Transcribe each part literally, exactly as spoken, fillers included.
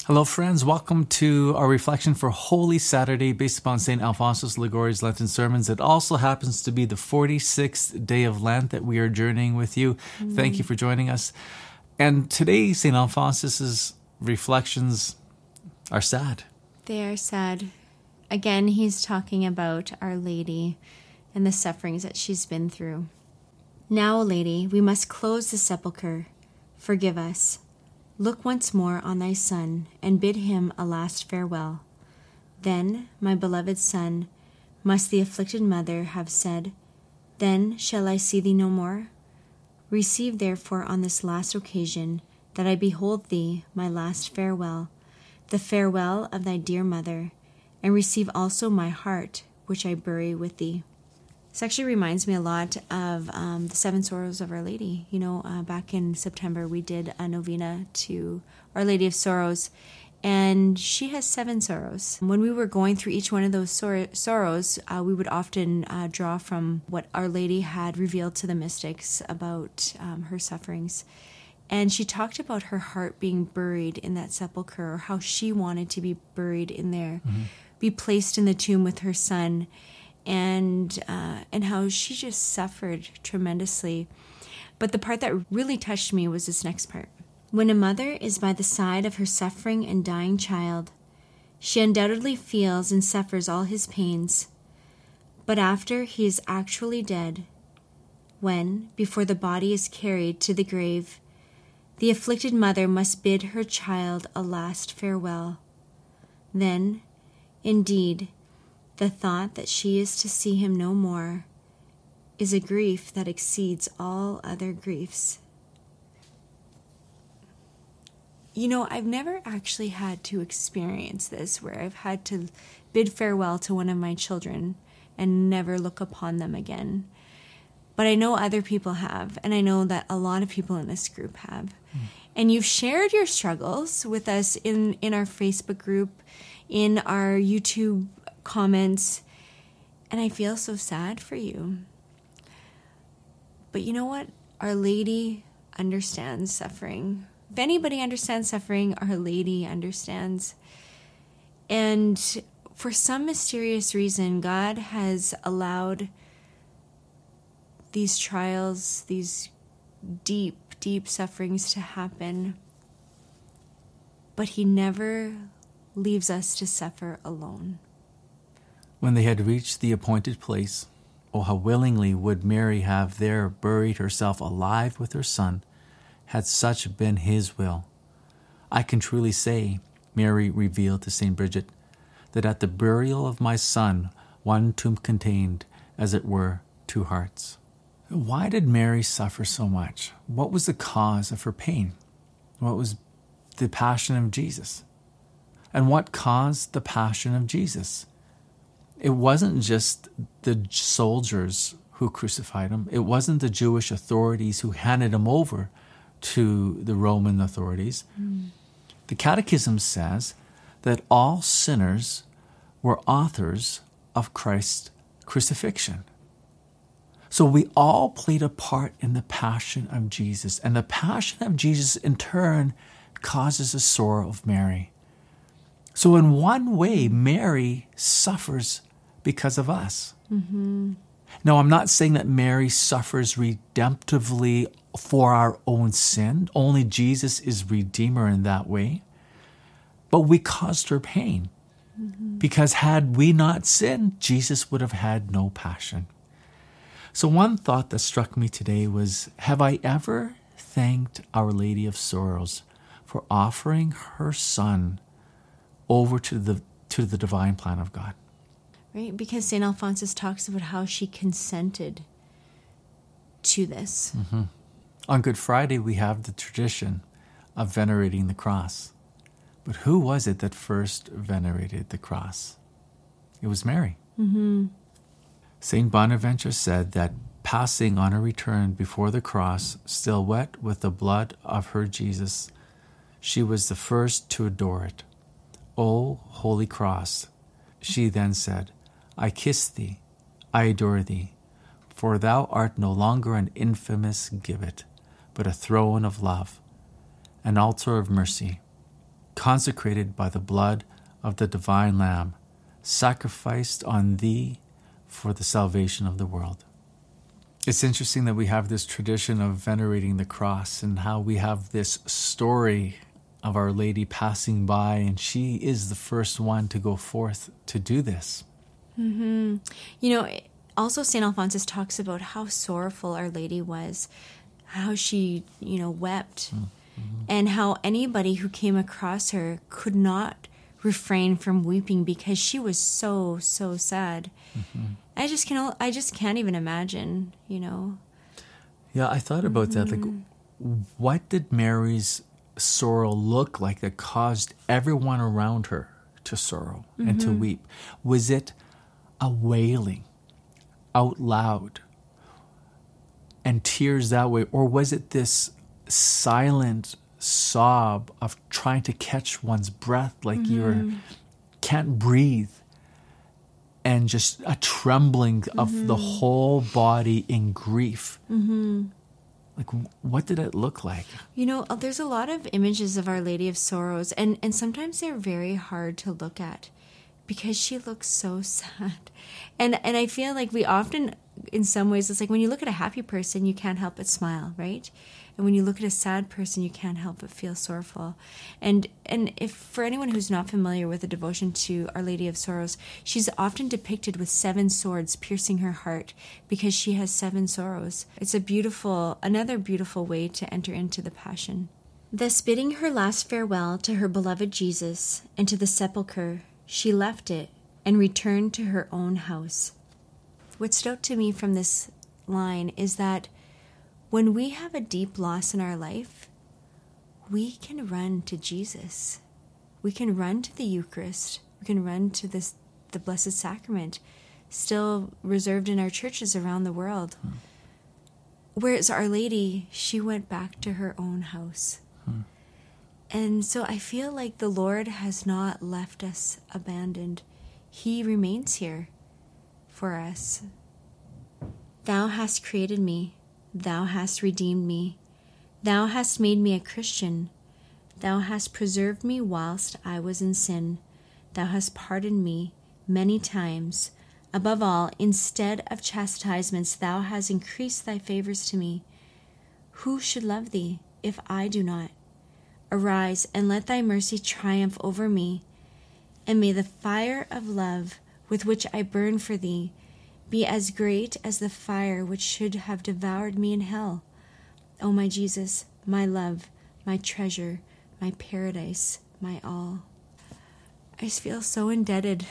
Hello, friends. Welcome to our reflection for Holy Saturday based upon Saint Alphonsus Liguori's Lenten Sermons. It also happens to be the forty-sixth day of Lent that we are journeying with you. Mm. Thank you for joining us. And today, Saint Alphonsus's reflections are sad. They are sad. Again, he's talking about Our Lady and the sufferings that she's been through. Now, O Lady, we must close the sepulchre. Forgive us. Look once more on thy Son, and bid him a last farewell. Then, my beloved Son, must the afflicted mother have said, Then shall I see thee no more? Receive therefore on this last occasion, that I behold thee, my last farewell, the farewell of thy dear mother, and receive also my heart, which I bury with thee. This actually reminds me a lot of um, the Seven Sorrows of Our Lady. You know, uh, back in September, we did a novena to Our Lady of Sorrows, and she has seven sorrows. When we were going through each one of those sor- sorrows, uh, we would often uh, draw from what Our Lady had revealed to the mystics about um, her sufferings. And she talked about her heart being buried in that sepulchre, or how she wanted to be buried in there, mm-hmm. be placed in the tomb with her Son, and uh, and how she just suffered tremendously. But the part that really touched me was this next part. When a mother is by the side of her suffering and dying child, she undoubtedly feels and suffers all his pains. But after he is actually dead, when, before the body is carried to the grave, the afflicted mother must bid her child a last farewell, then, indeed, the thought that she is to see him no more is a grief that exceeds all other griefs. You know, I've never actually had to experience this, where I've had to bid farewell to one of my children and never look upon them again. But I know other people have, and I know that a lot of people in this group have. Mm. And you've shared your struggles with us in, in our Facebook group, in our YouTube comments, and I feel so sad for you. But you know what? Our Lady understands suffering. If anybody understands suffering, Our Lady understands. And for some mysterious reason, God has allowed these trials, these deep, deep sufferings to happen. But He never leaves us to suffer alone. When they had reached the appointed place, oh, how willingly would Mary have there buried herself alive with her Son, had such been His will. I can truly say, Mary revealed to Saint Bridget, that at the burial of my Son, one tomb contained, as it were, two hearts. Why did Mary suffer so much? What was the cause of her pain? What was the passion of Jesus? And what caused the passion of Jesus? It wasn't just the soldiers who crucified him. It wasn't the Jewish authorities who handed him over to the Roman authorities. Mm. The Catechism says that all sinners were authors of Christ's crucifixion. So we all played a part in the passion of Jesus. And the passion of Jesus, in turn, causes the sorrow of Mary. So in one way, Mary suffers because of us. Mm-hmm. Now, I'm not saying that Mary suffers redemptively for our own sin. Only Jesus is Redeemer in that way. But we caused her pain. Mm-hmm. Because had we not sinned, Jesus would have had no passion. So one thought that struck me today was, have I ever thanked Our Lady of Sorrows for offering her Son over to the to the divine plan of God? Right, because Saint Alphonsus talks about how she consented to this. Mm-hmm. On Good Friday, we have the tradition of venerating the cross. But who was it that first venerated the cross? It was Mary. Mm-hmm. Saint Bonaventure said that passing on her return before the cross, still wet with the blood of her Jesus, she was the first to adore it. O holy cross, she then said, I kiss thee, I adore thee, for thou art no longer an infamous gibbet, but a throne of love, an altar of mercy. consecrated by the blood of the divine Lamb, sacrificed on thee for the salvation of the world. It's interesting that we have this tradition of venerating the cross and how we have this story of Our Lady passing by, and she is the first one to go forth to do this. Mm-hmm. You know, also Saint Alphonsus talks about how sorrowful Our Lady was, how she, you know, wept, mm-hmm. and how anybody who came across her could not refrain from weeping because she was so, so sad. Mm-hmm. I just can I just can't even imagine, you know. Yeah, I thought about mm-hmm. that. Like, what did Mary's sorrow look like that caused everyone around her to sorrow mm-hmm. and to weep? Was it a wailing out loud and tears that way, or was it this silent sob of trying to catch one's breath, like mm-hmm. you can't breathe, and just a trembling mm-hmm. of the whole body in grief? Mm-hmm. Like, what did it look like? You know, there's a lot of images of Our Lady of Sorrows, and, and sometimes they're very hard to look at because she looks so sad. And and I feel like we often, in some ways, it's like when you look at a happy person, you can't help but smile, right? And when you look at a sad person, you can't help but feel sorrowful. And and if for anyone who's not familiar with the devotion to Our Lady of Sorrows, she's often depicted with seven swords piercing her heart because she has seven sorrows. It's a beautiful, another beautiful way to enter into the Passion. Thus bidding her last farewell to her beloved Jesus and to the sepulchre, she left it and returned to her own house. What stood out to me from this line is that when we have a deep loss in our life, we can run to Jesus. We can run to the Eucharist. We can run to this, the Blessed Sacrament, still reserved in our churches around the world. Hmm. Whereas Our Lady, she went back to her own house. Hmm. And so I feel like the Lord has not left us abandoned. He remains here for us. Thou hast created me. Thou hast redeemed me. Thou hast made me a Christian. Thou hast preserved me whilst I was in sin. Thou hast pardoned me many times. Above all, instead of chastisements, thou hast increased thy favors to me. Who should love thee if I do not? Arise and let thy mercy triumph over me, and may the fire of love with which I burn for thee be as great as the fire which should have devoured me in hell. O my Jesus, my love, my treasure, my paradise, my all. I just feel so indebted.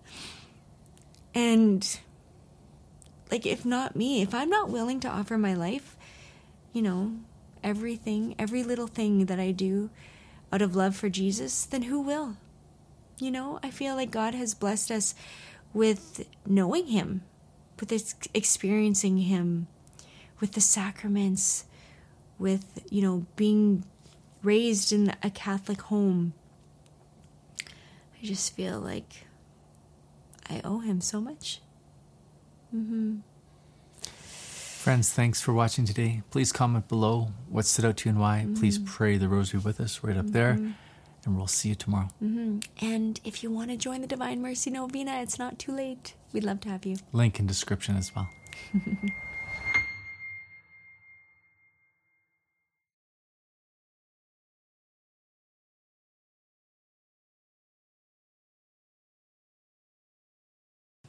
And, like, if not me, if I'm not willing to offer my life, you know, everything, every little thing that I do out of love for Jesus, then who will? You know, I feel like God has blessed us with knowing Him, with ex- experiencing Him, with the sacraments, with, you know, being raised in a Catholic home. I just feel like I owe Him so much. Mm-hmm. Friends, thanks for watching today. Please comment below what stood out to you and why. Mm-hmm. Please pray the rosary with us right up mm-hmm. there. And we'll see you tomorrow. Mm-hmm. And if you want to join the Divine Mercy Novena, it's not too late. We'd love to have you. Link in description as well.